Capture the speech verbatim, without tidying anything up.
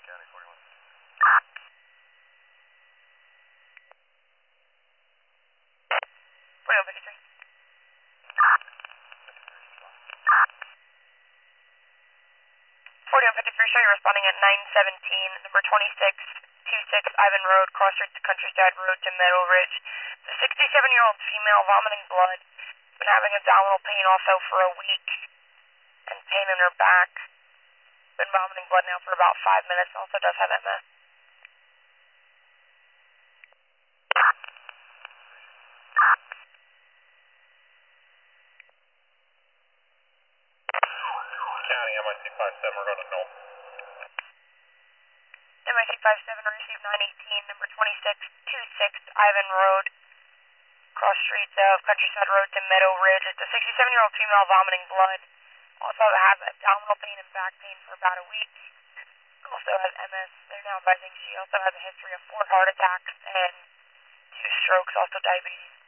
forty-one fifty-three. forty-one fifty-three, show you responding at nine seventeen, number twenty-six twenty-six Ivan Road, cross street to Countryside Road to Meadow Ridge. The sixty-seven-year-old female vomiting blood, been having abdominal pain also for a week, and pain in her back. Been vomiting blood now for about five minutes, also does have M S. County, M I C five seven, we're going to Knoll. M I C five seven, received nine eighteen, number twenty-six twenty-six Ivan Road, cross streets of Countryside Road to Meadow Ridge. It's a sixty-seven-year-old female vomiting blood. Also has abdominal pain and back pain for about a week. Also has M S. They're now advising she also has a history of four heart attacks and two strokes, also diabetes.